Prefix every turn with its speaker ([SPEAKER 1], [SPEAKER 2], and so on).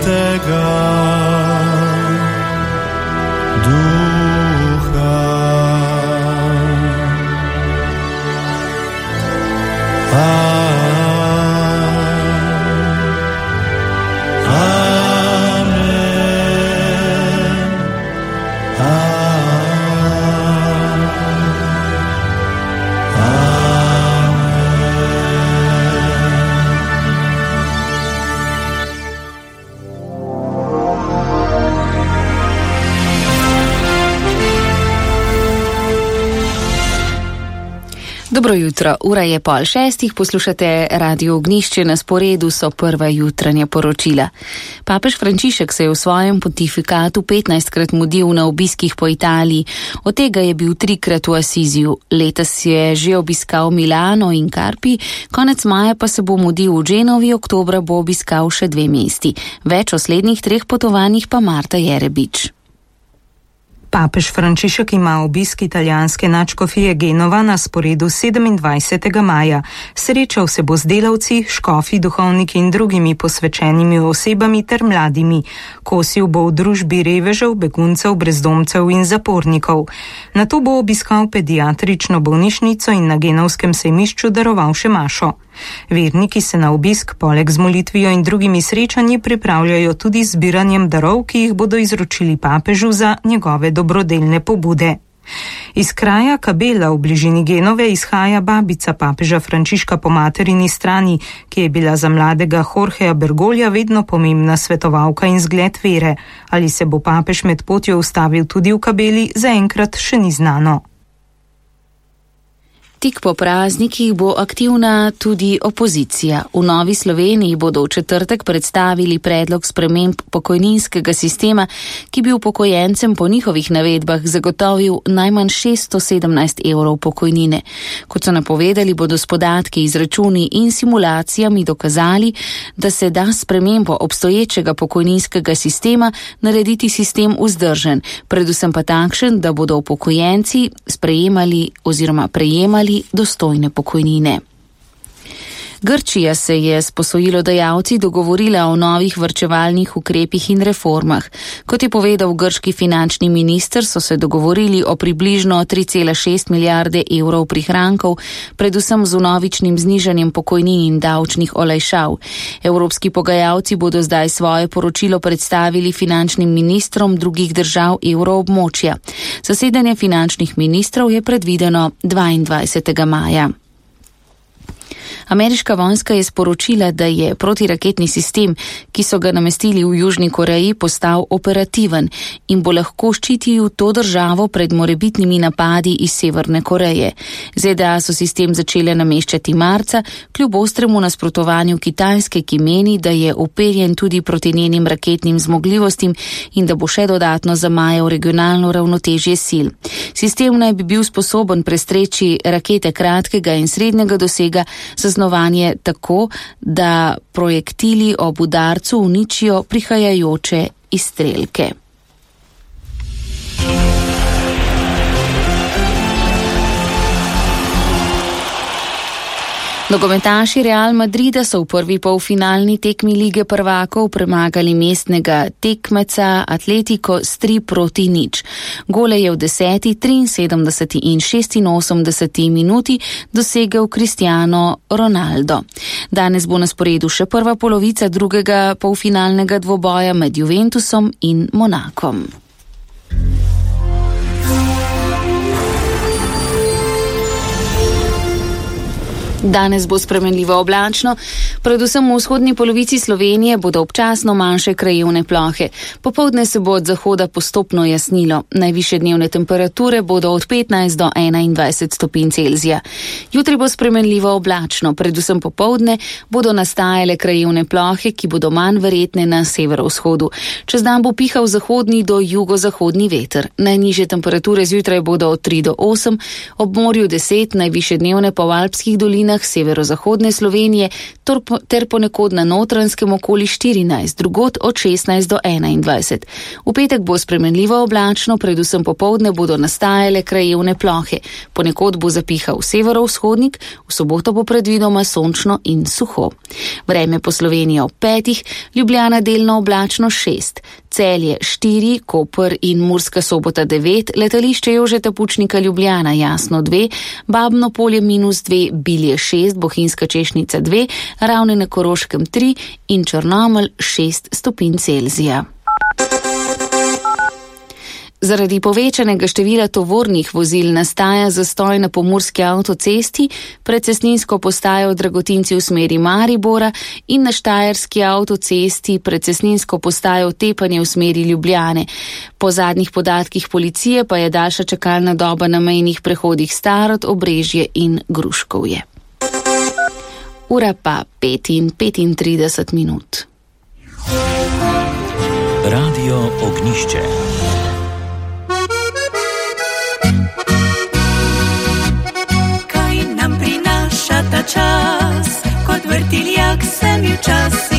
[SPEAKER 1] Svetega Duha.
[SPEAKER 2] Dobro jutro, ura je 5:30, poslušate Radio Ognjišče, na sporedu so prva jutranja poročila. Papež Frančišek se je v svojem pontifikatu 15krat mudil na obiskih po Italiji, od tega je bil 3krat v Asiziju. Letos je že obiskal Milano in Karpi, konec maja pa se bo mudil v Genovi, oktobra bo obiskal še 2 mesti. Več o slednjih 3 potovanjih pa Marta Jerebič.
[SPEAKER 3] Papež Frančišek ima obisk italijanske nadškofije Genova na sporedu 27. maja. Srečal se bo z delavci, škofi, duhovniki in drugimi posvečenimi osebami ter mladimi. Kosil bo v družbi revežev, beguncev, brezdomcev in zapornikov. Nato bo obiskal pediatrično bolnišnico in na genovskem sejmišču daroval še mašo. Verniki se na obisk poleg z molitvijo in drugimi srečanji pripravljajo tudi z zbiranjem darov, ki jih bodo izročili papežu za njegove dobrodelne pobude. Iz kraja Kabela v bližini Genove izhaja babica papeža Frančiška po materini strani, ki je bila za mladega Jorgeja Bergolja vedno pomembna svetovalka in zgled vere. Ali se bo papež med potjo ustavil tudi v Kabeli, zaenkrat še ni znano.
[SPEAKER 2] Tik po praznikih bo aktivna tudi opozicija. V Novi Sloveniji bodo v četrtek predstavili predlog sprememb pokojninskega sistema, ki bi upokojencem po njihovih navedbah zagotovil najmanj 617 evrov pokojnine. Kot so napovedali, bodo s podatki, izračuni in simulacijami dokazali, da se da spremembo obstoječega pokojninskega sistema narediti sistem vzdržen, predvsem pa takšen, da bodo upokojenci sprejemali oziroma prejemali dostojne pokojnine. Grčija se je s posojilodajalci dogovorila o novih varčevalnih ukrepih in reformah. Kot je povedal grški finančni minister, so se dogovorili o približno 3,6 milijarde evrov prihrankov, predvsem z vnovičnim znižanjem pokojnin in davčnih olajšav. Evropski pogajalci bodo zdaj svoje poročilo predstavili finančnim ministrom drugih držav evroobmočja. Zasedanje finančnih ministrov je predvideno 22. maja. Ameriška vojska je sporočila, da je protiraketni sistem, ki so ga namestili v Južni Koreji, postal operativen in bo lahko ščitil to državo pred morebitnimi napadi iz Severne Koreje. ZDA so sistem začele nameščati marca, kljub ostremu nasprotovanju Kitajske, ki meni, da je uperjen tudi proti njenim raketnim zmogljivostim in da bo še dodatno zamajal regionalno ravnotežje sil. Sistem naj bi bil sposoben prestreči rakete kratkega in srednjega dosega, zasnovanje tako, da projektili ob udarcu uničijo prihajajoče izstrelke. Nogometaši Real Madrida so v prvi polfinalni tekmi Lige prvakov premagali mestnega tekmeca Atletico s 3-0. Gole je v 10., 73. in 86. minuti dosegel Cristiano Ronaldo. Danes bo na sporedu še prva polovica drugega polfinalnega dvoboja med Juventusom in Monakom. Danes bo spremenljivo oblačno, predvsem v vzhodni polovici Slovenije bodo občasno manjše krajevne plohe. Popoldne se bo od zahoda postopno jasnilo. Najvišje dnevne temperature bodo od 15 do 21 stopinj Celzija. Jutri bo spremenljivo oblačno, predvsem popoldne bodo nastajale krajevne plohe, ki bodo manj verjetne na severovzhodu. Čez dan bo pihal zahodni do jugozahodni veter. Najnižje temperature zjutraj bodo od 3 do 8, ob morju 10, najvišje dnevne pa v alpskih dolinah ravninah severozahodne Slovenije ter ponekod na Notranjskem okoli 14, drugod od 16 do 21. V petek bo spremenljivo oblačno, predvsem popoldne bodo nastajale krajevne plohe. Ponekod bo zapihal severovzhodnik, v soboto bo predvidoma sončno in suho. Vreme po Sloveniji ob 5, Ljubljana delno oblačno 6, Celje 4, Koper in Murska Sobota 9, letališče Jožeta Pučnika Ljubljana jasno 2, Babno Polje -2, Bilje 6, Bohinjska Češnica 2, Ravne na Koroškem 3 in Črnomelj 6 stopinj Celzija. Zaradi povečanega števila tovornih vozil nastaja zastoj na pomurski avtocesti, pred cestninsko postajo Dragotinci v smeri Maribora in na štajerski avtocesti pred cestninsko postajo Tepanje v smeri Ljubljane. Po zadnjih podatkih policije pa je daljša čakalna doba na mejnih prehodih Starod, Obrežje in Gruškovje. Ura pa 5:35 minut.
[SPEAKER 1] Radio Ognišče.
[SPEAKER 4] Ta čas, kot vrtiljak sem bil čas.